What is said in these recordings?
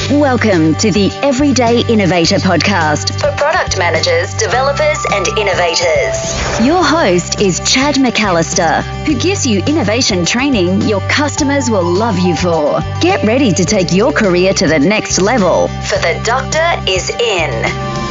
Welcome to the Everyday Innovator podcast for product managers, developers, and innovators. Your host is Chad McAllister, who gives you innovation training your customers will love you for. Get ready to take your career to the next level, for the doctor is in.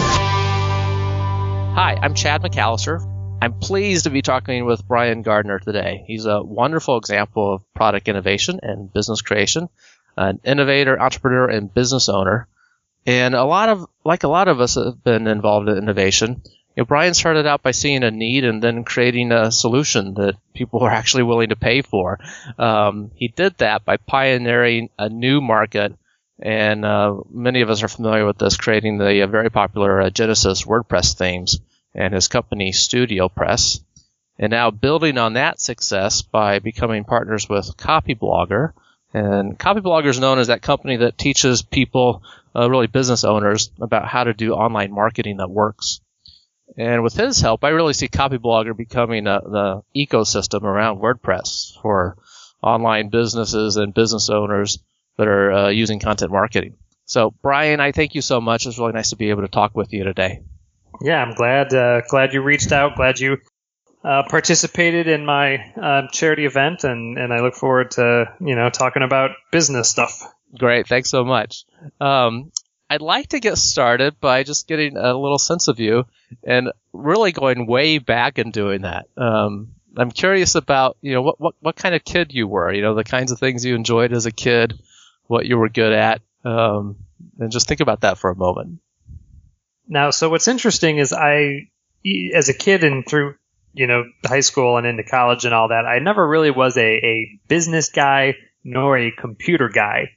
Hi, I'm Chad McAllister. I'm pleased to be talking with Brian Gardner today. He's a wonderful example of product innovation and business creation, an innovator, entrepreneur, and business owner. And a lot of us have been involved in innovation. Brian started out by seeing a need and then creating a solution that people were actually willing to pay for. He did that by pioneering a new market, and many of us are familiar with this, creating the very popular Genesis WordPress themes and his company Studio Press. And now building on that success by becoming partners with Copyblogger. And Copyblogger is known as that company that teaches people, really business owners, about how to do online marketing that works. And with his help, I really see Copyblogger becoming the ecosystem around WordPress for online businesses and business owners that are using content marketing. So, Brian, I thank you so much. It's really nice to be able to talk with you today. Yeah, I'm glad you reached out. Glad you participated in my charity event, and I look forward to talking about business stuff. Great, thanks so much. I'd like to get started by just getting a little sense of you and really going way back and doing that. I'm curious about what kind of kid you were. The kinds of things you enjoyed as a kid, what you were good at, and just think about that for a moment. Now, so what's interesting is as a kid and through high school and into college and all that, I never really was a business guy nor a computer guy.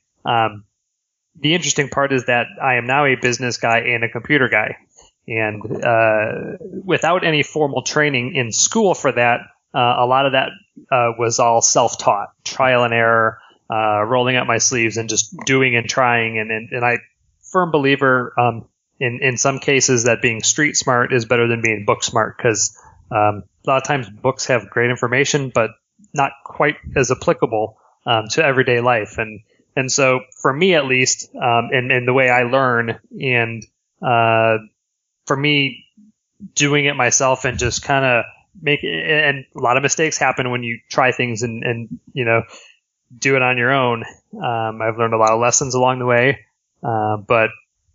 The interesting part is that I am now a business guy and a computer guy. And without any formal training in school for that, a lot of that was all self-taught, trial and error, rolling up my sleeves and just doing and trying. And I firm believer in some cases that being street smart is better than being book smart, because a lot of times books have great information, but not quite as applicable to everyday life. And so for me, at least, and the way I learn, and for me, doing it myself and just kind of and a lot of mistakes happen when you try things and do it on your own. I've learned a lot of lessons along the way, but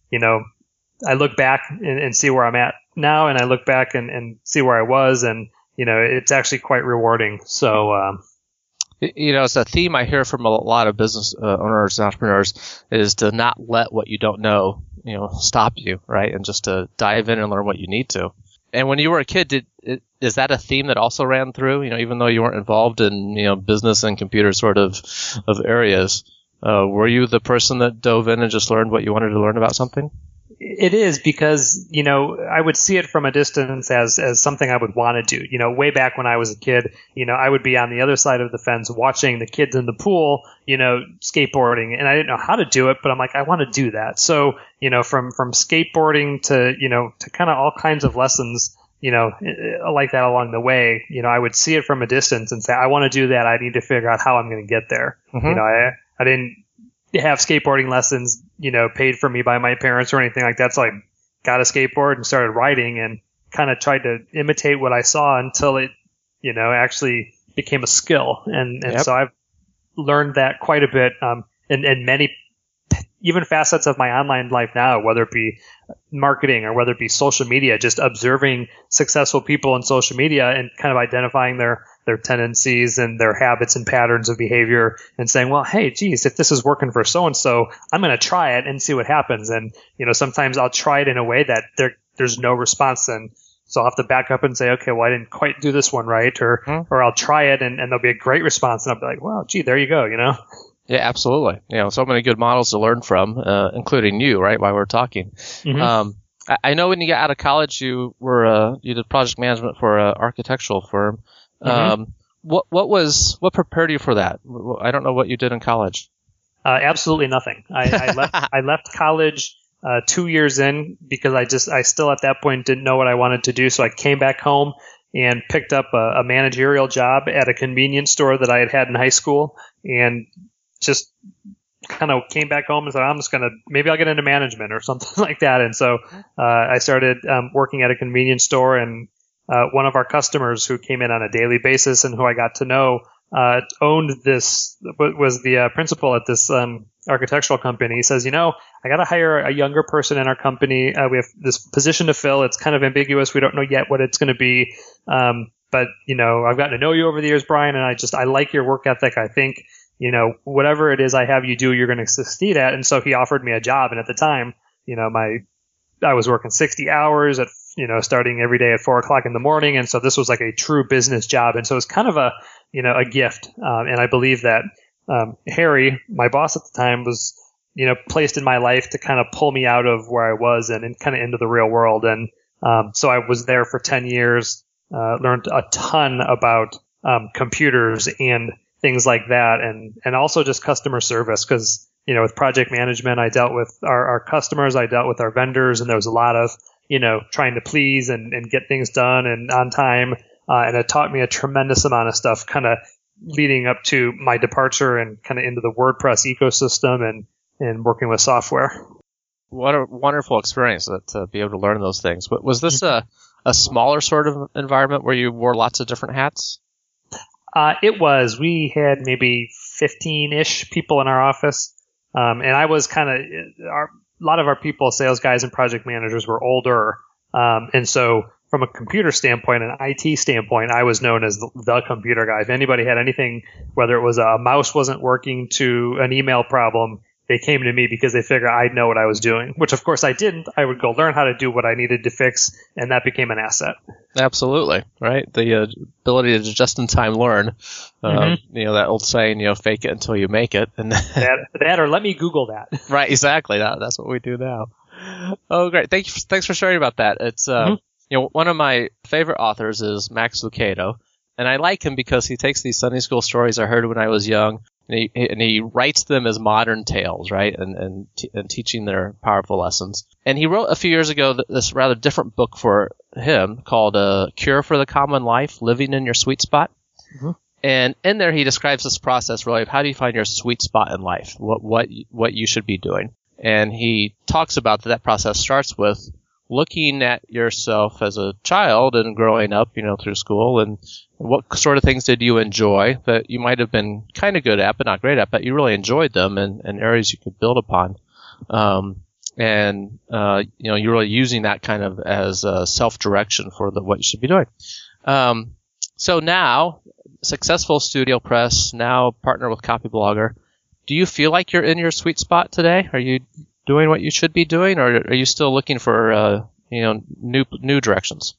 I look back and see where I'm at now, and I look back and see where I was, and it's actually quite rewarding. So it's a theme I hear from a lot of business owners and entrepreneurs, is to not let what you don't know stop you, right? And just to dive in and learn what you need to. And when you were a kid, is that a theme that also ran through? Even though you weren't involved in business and computer sort of areas, were you the person that dove in and just learned what you wanted to learn about something? It is, because, I would see it from a distance as something I would want to do. Way back when I was a kid, I would be on the other side of the fence watching the kids in the pool, skateboarding, and I didn't know how to do it, but I'm like, I want to do that. So, from skateboarding to kind of all kinds of lessons, like that along the way, I would see it from a distance and say, I want to do that. I need to figure out how I'm going to get there. Mm-hmm. I didn't have skateboarding lessons, paid for me by my parents or anything like that. So I got a skateboard and started riding and kind of tried to imitate what I saw until it, actually became a skill. And Yep. So I've learned that quite a bit, in many, even facets of my online life now, whether it be marketing or whether it be social media, just observing successful people in social media and kind of identifying their tendencies and their habits and patterns of behavior and saying, well, hey, geez, if this is working for so-and-so, I'm going to try it and see what happens. And, sometimes I'll try it in a way that there's no response, and so I'll have to back up and say, okay, well, I didn't quite do this one right, or I'll try it and there'll be a great response, and I'll be like, well, gee, there you go, Yeah, absolutely. So many good models to learn from, including you, right, while we're talking. Mm-hmm. I know when you got out of college, you did project management for an architectural firm. Mm-hmm. What prepared you for that? I don't know what you did in college. Absolutely nothing. I left college 2 years in because I still at that point didn't know what I wanted to do. So I came back home and picked up a managerial job at a convenience store that I had in high school, and just kind of came back home and said, maybe I'll get into management or something like that. And so I started working at a convenience store, and one of our customers who came in on a daily basis and who I got to know was the principal at this architectural company. He says, I got to hire a younger person in our company. We have this position to fill. It's kind of ambiguous. We don't know yet what it's going to be. But I've gotten to know you over the years, Brian, and I like your work ethic. I think, whatever it is I have you do, you're going to succeed at. And so he offered me a job. And at the time, I was working 60 hours at, starting every day at 4:00 in the morning. And so this was like a true business job. And so it was kind of a gift. And I believe that Harry, my boss at the time, was, placed in my life to kind of pull me out of where I was and kind of into the real world. And so I was there for 10 years, learned a ton about computers and things like that, and also just customer service, because, with project management, I dealt with our customers, I dealt with our vendors, and there was a lot of, trying to please and get things done and on time. And it taught me a tremendous amount of stuff kind of leading up to my departure and kind of into the WordPress ecosystem and working with software. What a wonderful experience to be able to learn those things. But was this a smaller sort of environment where you wore lots of different hats? It was. We had maybe 15-ish people in our office. And I was a lot of our people, sales guys and project managers, were older. And so from a computer standpoint, an IT standpoint, I was known as the computer guy. If anybody had anything, whether it was a mouse wasn't working to an email problem, they came to me because they figured I'd know what I was doing, which of course I didn't. I would go learn how to do what I needed to fix, and that became an asset. Absolutely, right? The ability to just-in-time learn. That old saying, fake it until you make it. And that or let me Google that. Right, exactly. That's what we do now. Oh, great. Thanks for sharing about that. It's one of my favorite authors is Max Lucado, and I like him because he takes these Sunday school stories I heard when I was young, and he writes them as modern tales, right? And teaching their powerful lessons. And he wrote a few years ago this rather different book for him called Cure for the Common Life, Living in Your Sweet Spot. Mm-hmm. And in there he describes this process really of how do you find your sweet spot in life, what you should be doing. And he talks about that process starts with looking at yourself as a child and growing up, through school, and what sort of things did you enjoy that you might have been kind of good at, but not great at, but you really enjoyed them and areas you could build upon. You're really using that kind of as self-direction for what you should be doing. So now, successful Studio Press, now partner with Copyblogger. Do you feel like you're in your sweet spot today? Are you doing what you should be doing, or are you still looking for new directions?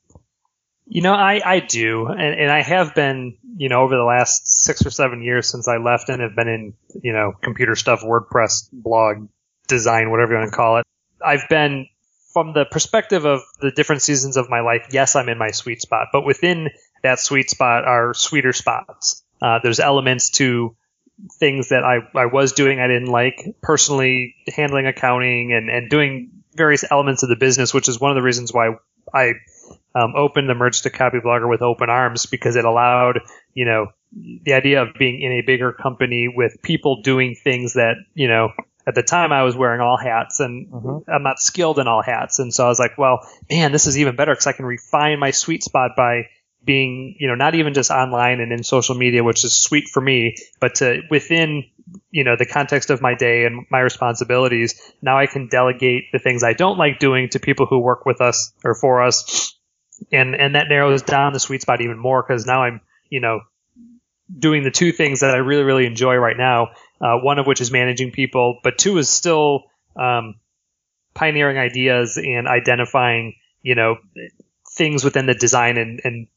I do, and I have been, over the last 6 or 7 years since I left, and have been in, computer stuff, WordPress, blog, design, whatever you want to call it. I've been, from the perspective of the different seasons of my life, yes, I'm in my sweet spot, but within that sweet spot are sweeter spots. There's elements to things that I was doing I didn't like, personally handling accounting and doing various elements of the business, which is one of the reasons why I opened the merge to Copyblogger with open arms, because it allowed, the idea of being in a bigger company with people doing things that, at the time I was wearing all hats and I'm not skilled in all hats. And so I was like, well, man, this is even better because I can refine my sweet spot by being, not even just online and in social media, which is sweet for me, but to within, the context of my day and my responsibilities, now I can delegate the things I don't like doing to people who work with us or for us. And that narrows down the sweet spot even more, because now I'm, doing the two things that I really, really enjoy right now. One of which is managing people, but two is still, pioneering ideas and identifying, things within the design and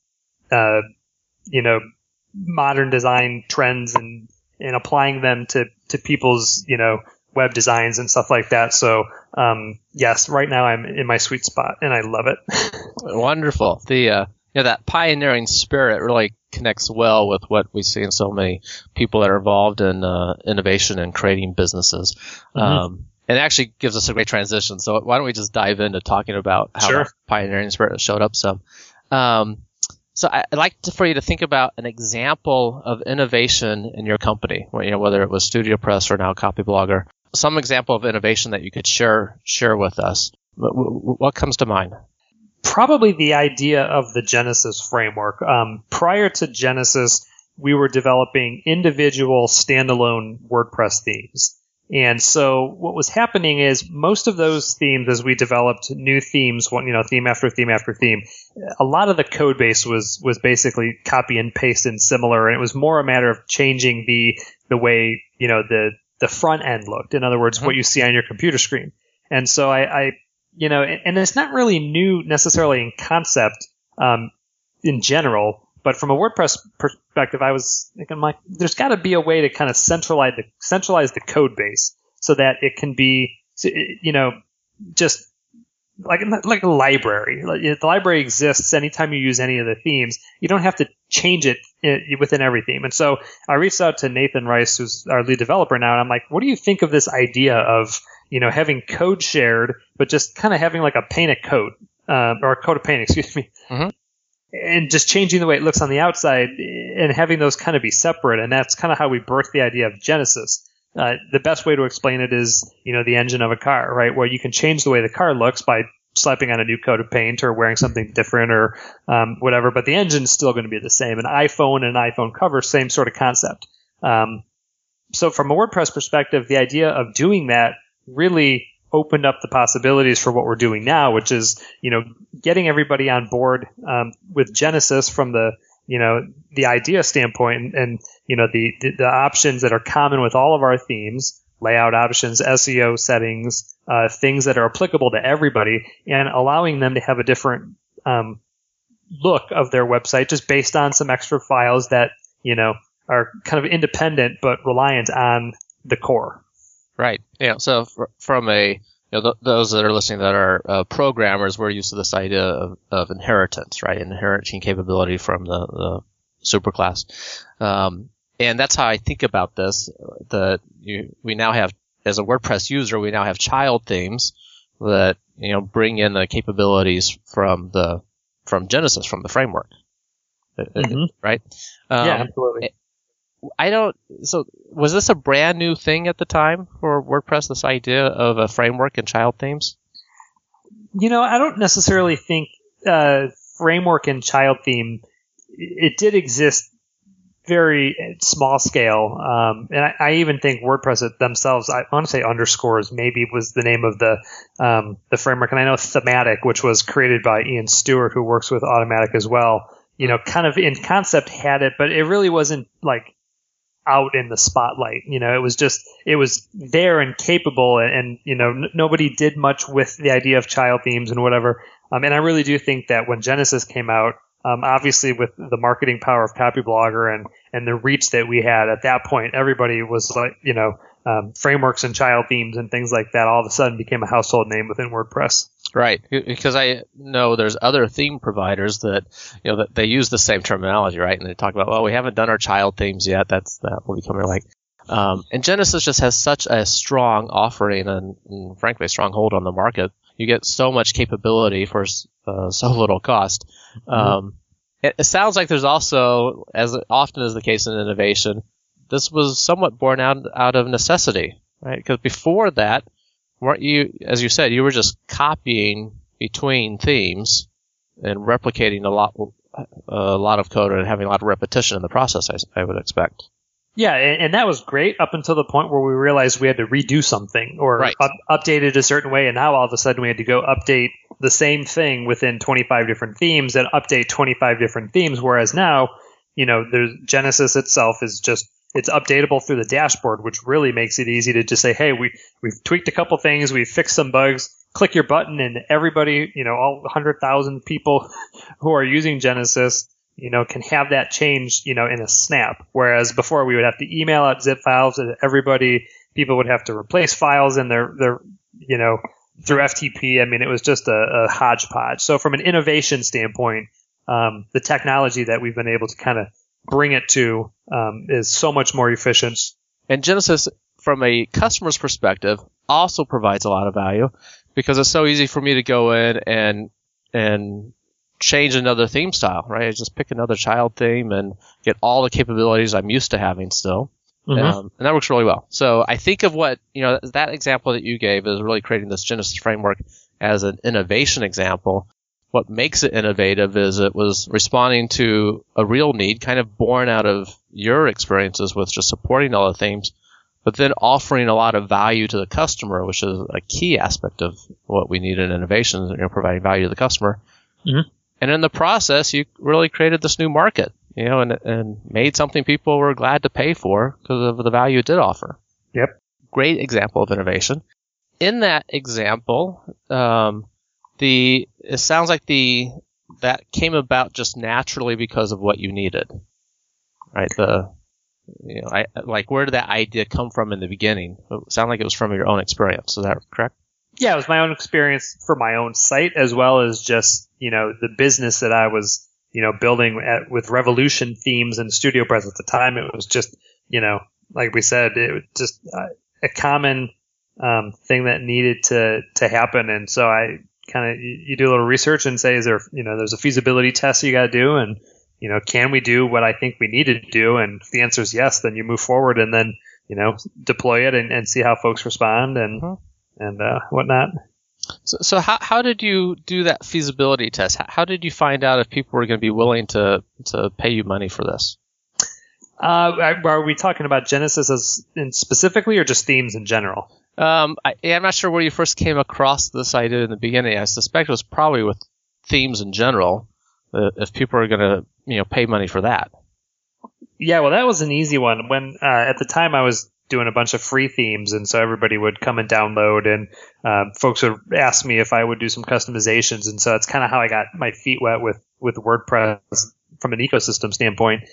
modern design trends and applying them to people's, web designs and stuff like that. So, yes, right now I'm in my sweet spot and I love it. Wonderful. That pioneering spirit really connects well with what we see in so many people that are involved in innovation and creating businesses. And it actually gives us a great transition. So why don't we just dive into talking about how that pioneering spirit showed up some. So I'd like for you to think about an example of innovation in your company, whether it was StudioPress or now Copyblogger, some example of innovation that you could share with us. What comes to mind? Probably the idea of the Genesis framework. Prior to Genesis, we were developing individual standalone WordPress themes. And so what was happening is most of those themes, as we developed new themes, theme after theme after theme, a lot of the code base was basically copy and paste and similar. And it was more a matter of changing the way, the front end looked. In other words, what you see on your computer screen. And so I and it's not really new necessarily in concept, in general. But from a WordPress perspective, I was thinking, there's got to be a way to kind of centralize the code base so that it can be, just like a library. The library exists anytime you use any of the themes. You don't have to change it within every theme. And so I reached out to Nathan Rice, who's our lead developer now, and I'm like, what do you think of this idea of, having code shared, but just kind of having like a pane of code, or a code of paint, excuse me. Mm-hmm. And just changing the way it looks on the outside and having those kind of be separate. And that's kind of how we birthed the idea of Genesis. The best way to explain it is, the engine of a car, right? Where you can change the way the car looks by slapping on a new coat of paint or wearing something different or whatever, but the engine's still going to be the same. An iPhone and an iPhone cover, same sort of concept. So from a WordPress perspective, the idea of doing that really opened up the possibilities for what we're doing now, which is, getting everybody on board with Genesis from the idea standpoint and the options that are common with all of our themes, layout options, SEO settings, things that are applicable to everybody, and allowing them to have a different look of their website just based on some extra files that, are kind of independent but reliant on the core. Right. Yeah. So from those that are listening that are programmers, we're used to this idea of inheritance, right? Inheriting capability from the superclass. And that's how I think about this. We now have, as a WordPress user, we now have child themes that, bring in the capabilities from Genesis, from the framework. Mm-hmm. Right? Yeah, absolutely. So was this a brand new thing at the time for WordPress, this idea of a framework and child themes? I don't necessarily think framework and child theme, it did exist very small scale. And I even think WordPress themselves, I want to say Underscores maybe was the name of the framework. And I know Thematic, which was created by Ian Stewart, who works with Automatic as well, kind of in concept had it, but it really wasn't like out in the spotlight. It was there and capable, and nobody did much with the idea of child themes and whatever. And I really do think that when Genesis came out, obviously with the marketing power of Copyblogger and the reach that we had at that point, everybody was like, frameworks and child themes and things like that all of a sudden became a household name within WordPress. Right, because I know there's other theme providers that that they use the same terminology, right? And they talk about, well, we haven't done our child themes yet. That will become like, and Genesis just has such a strong offering and frankly a strong hold on the market. You get so much capability for so little cost. Mm-hmm. It sounds like there's also, as often is the case in innovation, this was somewhat born out of necessity, right? Because before that, weren't you, as you said, you were just copying between themes and replicating a lot of code and having a lot of repetition in the process, I would expect. Yeah, and that was great up until the point where we realized we had to redo something or right. Update it a certain way, and now all of a sudden we had to go update the same thing within 25 different themes and update 25 different themes, whereas now, there's Genesis itself is just, it's updatable through the dashboard, which really makes it easy to just say, hey, we've tweaked a couple things, we've fixed some bugs, click your button, and everybody, all 100,000 people who are using Genesis, can have that change, in a snap. Whereas before we would have to email out zip files to everybody. People would have to replace files in their through FTP. I mean, it was just a hodgepodge. So from an innovation standpoint, the technology that we've been able to kind of bring it to is so much more efficient. And Genesis, from a customer's perspective, also provides a lot of value because it's so easy for me to go in and change another theme style, right? I just pick another child theme and get all the capabilities I'm used to having still. And that works really well. So I think of what, that example that you gave is really creating this Genesis framework as an innovation example. What makes it innovative is it was responding to a real need, kind of born out of your experiences with just supporting all the themes, but then offering a lot of value to the customer, which is a key aspect of what we need in innovation, providing value to the customer. And in the process, you really created this new market, and made something people were glad to pay for because of the value it did offer. Yep. Great example of innovation. In that example, it sounds like that came about just naturally because of what you needed, right? Where did that idea come from in the beginning? It sounded like it was from your own experience. Is that correct? Yeah, it was my own experience for my own site, as well as just, the business that I was, building with Revolution themes and StudioPress at the time. It was just, like we said, it was just a common thing that needed to happen. And so I you do a little research and say, is there, there's a feasibility test you got to do, and can we do what I think we need to do? And if the answer is yes, then you move forward and then, deploy it and see how folks respond and whatnot. So how did you do that feasibility test? How did you find out if people were going to be willing to pay you money for this? Are we talking about Genesis specifically or just themes in general? I'm not sure where you first came across this idea in the beginning. I suspect it was probably with themes in general, if people are going to, pay money for that. Yeah, well, that was an easy one. When at the time I was doing a bunch of free themes, and so everybody would come and download, and folks would ask me if I would do some customizations, and so that's kind of how I got my feet wet with WordPress from an ecosystem standpoint.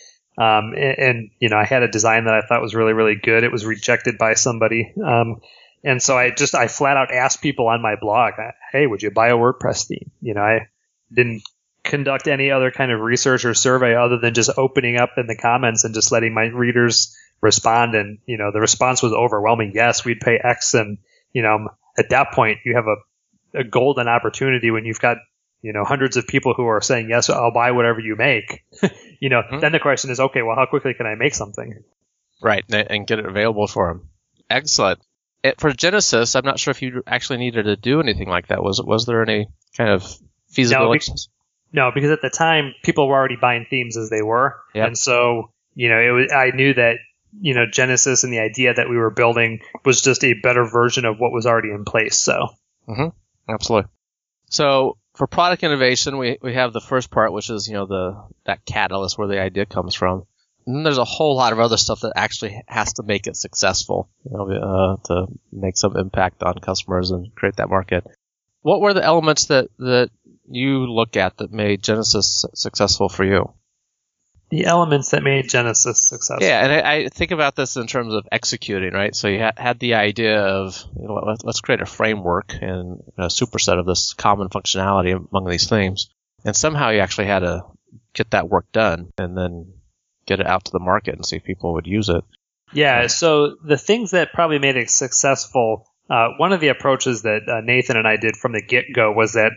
And I had a design that I thought was really, really good. It was rejected by somebody. And so I flat out asked people on my blog, hey, would you buy a WordPress theme? I didn't conduct any other kind of research or survey other than just opening up in the comments and just letting my readers respond. And, the response was overwhelming. Yes, we'd pay X. And, at that point you have a golden opportunity when you've got, hundreds of people who are saying, yes, I'll buy whatever you make. Then the question is, okay, well, how quickly can I make something? Right. And get it available for them. Excellent. For Genesis, I'm not sure if you actually needed to do anything like that. Was there any kind of feasibility? No, because at the time people were already buying themes as they were. Yep. And so, I knew that, Genesis and the idea that we were building was just a better version of what was already in place. So. Absolutely. So for product innovation, we have the first part, which is, that catalyst where the idea comes from. And then there's a whole lot of other stuff that actually has to make it successful, to make some impact on customers and create that market. What were the elements that you look at that made Genesis successful for you? The elements that made Genesis successful. Yeah, and I think about this in terms of executing, right? So you had the idea of, let's create a framework and a superset of this common functionality among these themes. And somehow you actually had to get that work done and then get it out to the market and see if people would use it. Yeah, so the things that probably made it successful, one of the approaches that Nathan and I did from the get-go was that,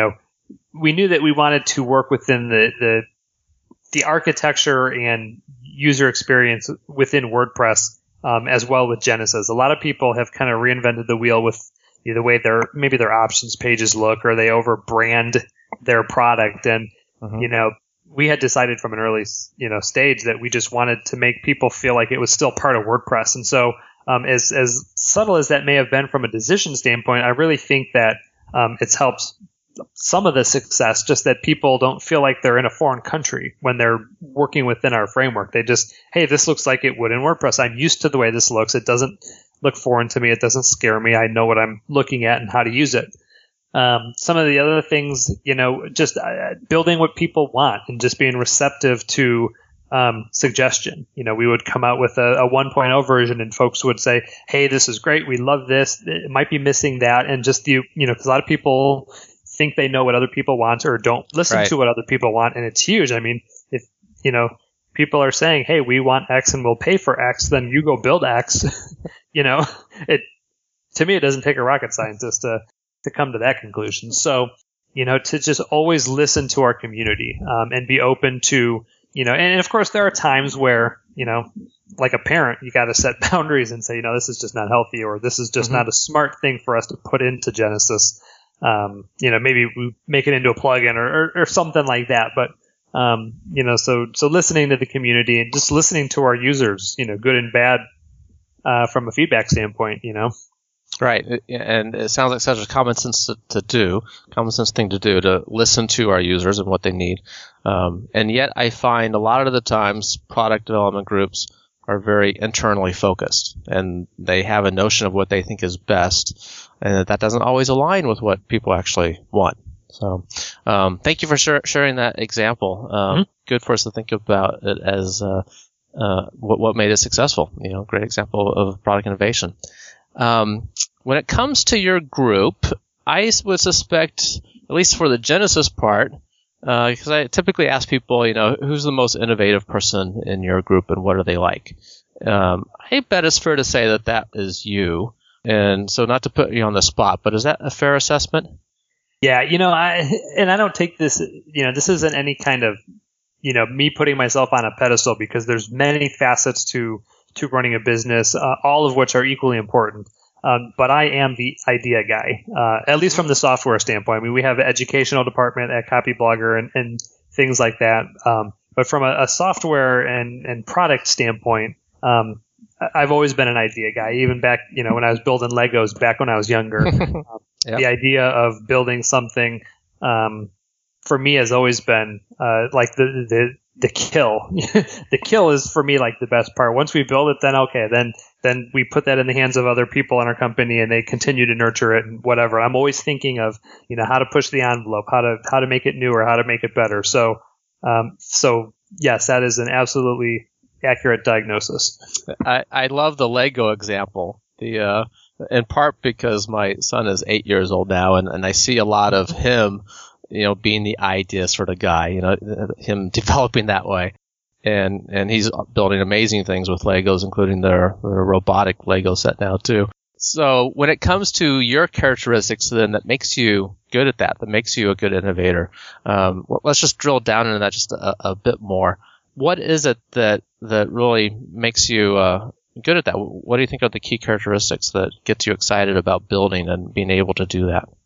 we knew that we wanted to work within the architecture and user experience within WordPress, as well with Genesis. A lot of people have kind of reinvented the wheel with the way their options pages look, or they over-brand their product. And, we had decided from an early, stage that we just wanted to make people feel like it was still part of WordPress. And so, as subtle as that may have been from a decision standpoint, I really think that it's helped some of the success, just that people don't feel like they're in a foreign country when they're working within our framework. They just, hey, this looks like it would in WordPress. I'm used to the way this looks. It doesn't look foreign to me. It doesn't scare me. I know what I'm looking at and how to use it. Some of the other things, just building what people want and just being receptive to suggestion. We would come out with a 1.0 version and folks would say, hey, this is great. We love this. It might be missing that. And just because a lot of people think they know what other people want or don't listen to what other people want. And it's huge. I mean, if, people are saying, hey, we want X and we'll pay for X, then you go build X. To me, it doesn't take a rocket scientist to come to that conclusion. So, to just always listen to our community, and be open to, and of course there are times where, like a parent, you got to set boundaries and say, this is just not healthy, or this is just not a smart thing for us to put into Genesis. Maybe we make it into a plugin or something like that. But, so listening to the community and just listening to our users, good and bad, from a feedback standpoint, Right. And it sounds like such a common sense thing to do, to listen to our users and what they need. And yet I find a lot of the times product development groups are very internally focused, and they have a notion of what they think is best, and that doesn't always align with what people actually want. So, thank you for sharing that example. Good for us to think about it as, what made it successful. Great example of product innovation. When it comes to your group, I would suspect, at least for the Genesis part, because I typically ask people, who's the most innovative person in your group and what are they like? I bet it's fair to say that is you. And so not to put you on the spot, but is that a fair assessment? Yeah, I don't take this, this isn't any kind of, me putting myself on a pedestal, because there's many facets to running a business, all of which are equally important. But I am the idea guy, at least from the software standpoint. I mean, we have an educational department at Copyblogger and things like that. But from a software and product standpoint, I've always been an idea guy, even back, when I was building Legos back when I was younger. Yep. The idea of building something, for me has always been, like the kill. The kill is for me like the best part. Once we build it, then we put that in the hands of other people in our company and they continue to nurture it and whatever. I'm always thinking of, how to push the envelope, how to make it newer, how to make it better. So yes, that is an absolutely accurate diagnosis. I love the Lego example. In part because my son is 8 years old now, and I see a lot of him, being the idea sort of guy, him developing that way. And he's building amazing things with Legos, including their robotic Lego set now too. So when it comes to your characteristics then that makes you good at that makes you a good innovator, let's just drill down into that just a bit more. What is it that really makes you good at that? What do you think are the key characteristics that get you excited about building and being able to do that?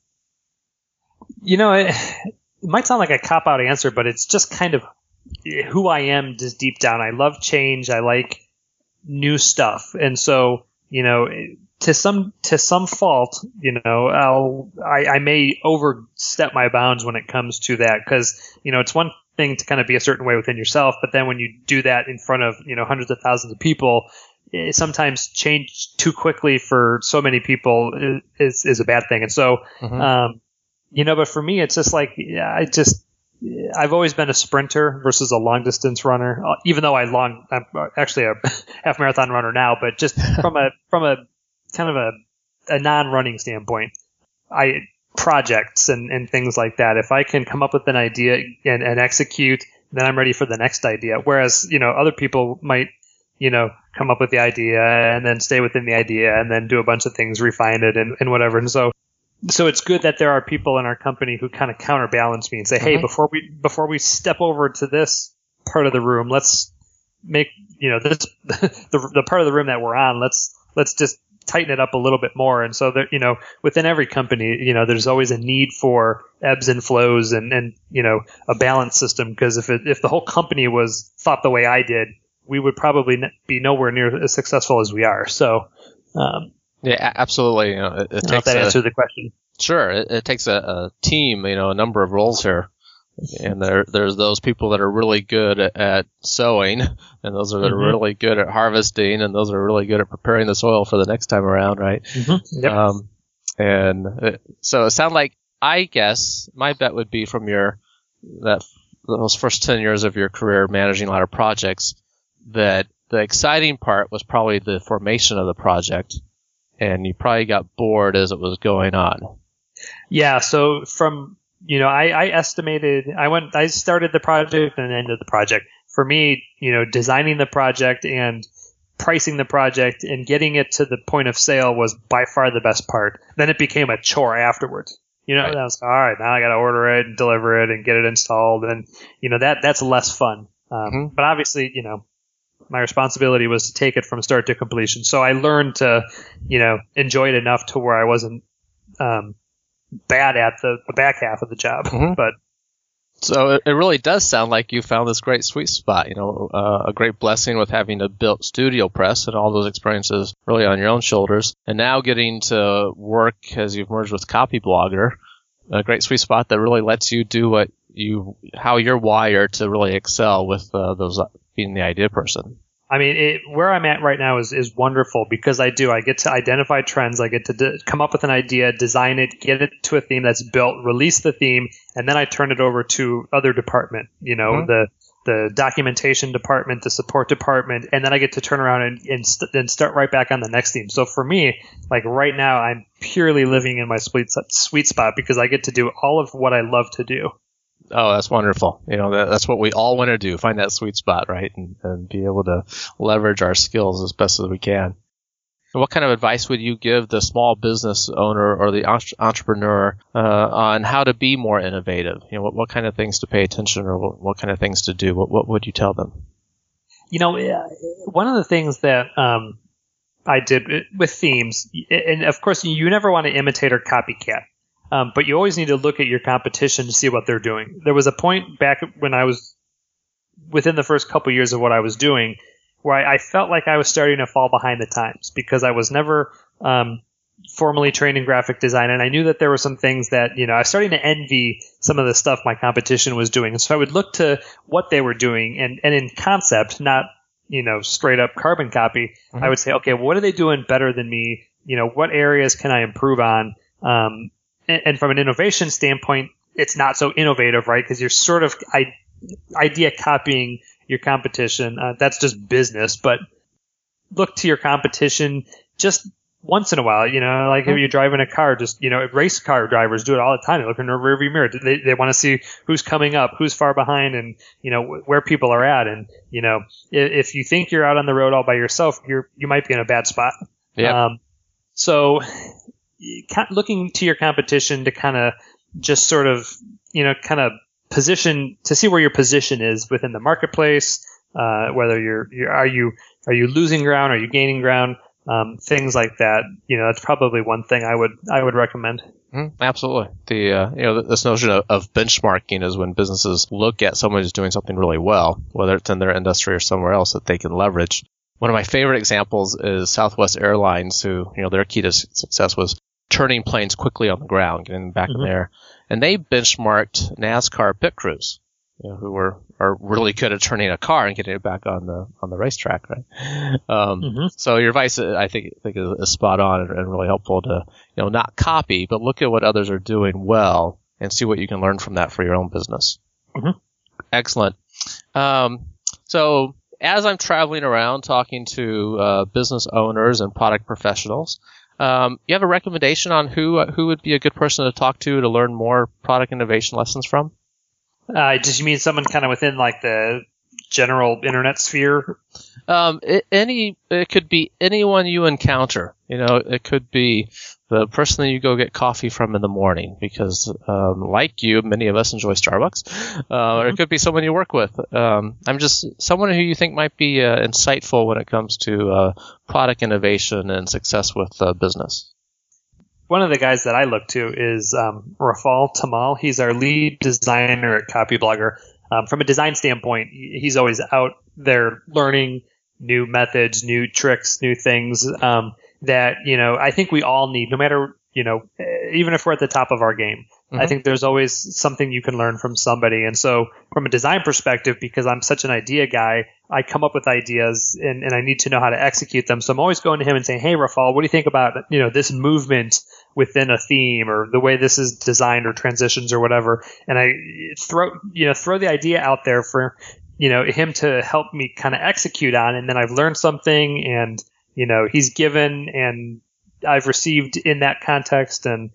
It might sound like a cop-out answer, but it's just kind of who I am just deep down. I love change. I like new stuff. And so, to some fault, I may overstep my bounds when it comes to that, because, it's one thing to kind of be a certain way within yourself, but then when you do that in front of, hundreds of thousands of people, sometimes change too quickly for so many people is a bad thing. And so, but for me, it's just like, I've always been a sprinter versus a long distance runner, even though I'm actually a half marathon runner now, but just from a kind of a non-running standpoint, projects and things like that. If I can come up with an idea and execute, then I'm ready for the next idea. Whereas, other people might, come up with the idea and then stay within the idea and then do a bunch of things, refine it and whatever. And so it's good that there are people in our company who kind of counterbalance me and say, hey, before we step over to this part of the room, let's make, this, the part of the room that we're on, let's just tighten it up a little bit more. And so that, within every company, there's always a need for ebbs and flows and a balance system. Because if the whole company thought the way I did, we would probably be nowhere near as successful as we are. So, yeah, absolutely. It takes if that answers the question. Sure. It takes a team, a number of roles here. And there's those people that are really good at sowing, and those that are really good at harvesting, and those are really good at preparing the soil for the next time around, right? Yep. So it sounds like, I guess, my bet would be from those first 10 years of your career managing a lot of projects, that the exciting part was probably the formation of the project, and you probably got bored as it was going on. Yeah, so from, I estimated, I started the project and ended the project. For me, designing the project and pricing the project and getting it to the point of sale was by far the best part. Then it became a chore afterwards. Right. I was all right. Now I got to order it and deliver it and get it installed, and that's less fun. But obviously, my responsibility was to take it from start to completion. So I learned to, enjoy it enough to where I wasn't bad at the back half of the job. But so it really does sound like you found this great sweet spot, a great blessing with having a built studio press and all those experiences really on your own shoulders. And now getting to work as you've merged with Copyblogger, a great sweet spot that really lets you do how you're wired to really excel with those being the idea person. I mean, where I'm at right now is wonderful because I get to identify trends. I get to come up with an idea, design it, get it to a theme that's built, release the theme, and then I turn it over to other department, the documentation department, the support department, and then I get to turn around and start right back on the next theme. So for me, like right now, I'm purely living in my sweet spot because I get to do all of what I love to do. Oh, that's wonderful. That's what we all want to do, find that sweet spot, right? And be able to leverage our skills as best as we can. And what kind of advice would you give the small business owner or the entrepreneur on how to be more innovative? What kind of things to pay attention or what kind of things to do? What would you tell them? One of the things that I did with themes, and of course, you never want to imitate or copycat. But you always need to look at your competition to see what they're doing. There was a point back when I was within the first couple years of what I was doing where I felt like I was starting to fall behind the times because I was never formally trained in graphic design. And I knew that there were some things that, I was starting to envy some of the stuff my competition was doing. And so I would look to what they were doing and in concept, not, straight up carbon copy. I would say, okay, what are they doing better than me? What areas can I improve on? And from an innovation standpoint, it's not so innovative, right? Because you're sort of idea copying your competition. That's just business. But look to your competition just once in a while. Like if you're driving a car, just race car drivers do it all the time. They look in the rearview mirror. They want to see who's coming up, who's far behind, and where people are at. And if you think you're out on the road all by yourself, you might be in a bad spot. Yeah. So looking to your competition to kind of just sort of, kind of position to see where your position is within the marketplace, whether are you losing ground, are you gaining ground, things like that. That's probably one thing I would recommend. Absolutely. This notion of benchmarking is when businesses look at someone who's doing something really well, whether it's in their industry or somewhere else that they can leverage. One of my favorite examples is Southwest Airlines, who, their key to success was turning planes quickly on the ground, getting them back in the air. And they benchmarked NASCAR pit crews, who are really good at turning a car and getting it back on the racetrack, right? So your advice, I think is spot on and really helpful to, not copy, but look at what others are doing well and see what you can learn from that for your own business. Excellent. So as I'm traveling around talking to business owners and product professionals, you have a recommendation on who would be a good person to talk to learn more product innovation lessons from? Just you mean someone kind of within like the general internet sphere? It could be anyone you encounter. It could be the person that you go get coffee from in the morning because, like you, many of us enjoy Starbucks. Or it could be someone you work with. I'm just someone who you think might be insightful when it comes to product innovation and success with business. One of the guys that I look to is Rafal Tamal. He's our lead designer at Copyblogger. From a design standpoint, he's always out there learning new methods, new tricks, new things that, I think we all need, no matter, even if we're at the top of our game. I think there's always something you can learn from somebody. And so from a design perspective, because I'm such an idea guy, I come up with ideas and I need to know how to execute them. So I'm always going to him and saying, hey, Rafal, what do you think about, this movement within a theme or the way this is designed or transitions or whatever? And I throw the idea out there for, him to help me kind of execute on. And then I've learned something and, he's given and I've received in that context. And,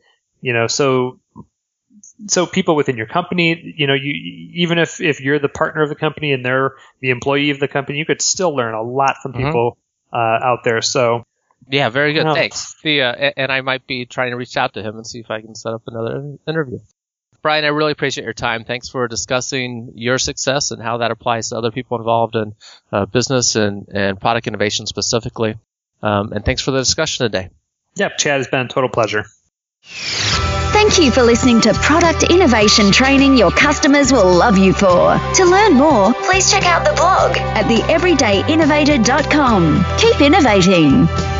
so people within your company, even if you're the partner of the company and they're the employee of the company, you could still learn a lot from people out there. So Yeah, very good. Well, Thanks. And I might be trying to reach out to him and see if I can set up another interview. Brian, I really appreciate your time. Thanks for discussing your success and how that applies to other people involved in business and product innovation specifically. And thanks for the discussion today. Yep, Chad, it's been a total pleasure. Thank you for listening to Product Innovation Training your customers will love you for. To learn more, please check out the blog at theeverydayinnovator.com. Keep innovating.